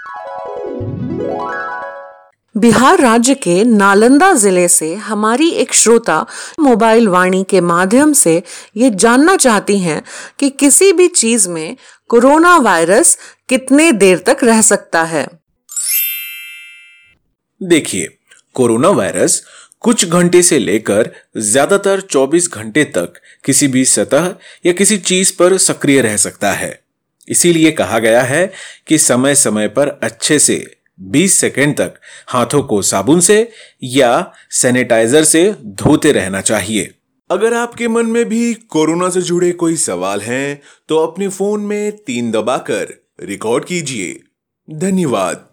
बिहार राज्य के नालंदा जिले से हमारी एक श्रोता मोबाइल वाणी के माध्यम से ये जानना चाहती हैं कि किसी भी चीज में कोरोना वायरस कितने देर तक रह सकता है। देखिए, कोरोना वायरस कुछ घंटे से लेकर ज्यादातर 24 घंटे तक किसी भी सतह या किसी चीज पर सक्रिय रह सकता है। इसीलिए कहा गया है कि समय समय पर अच्छे से 20 सेकंड तक हाथों को साबुन से या सैनिटाइजर से धोते रहना चाहिए। अगर आपके मन में भी कोरोना से जुड़े कोई सवाल हैं तो अपने फोन में 3 दबाकर रिकॉर्ड कीजिए। धन्यवाद।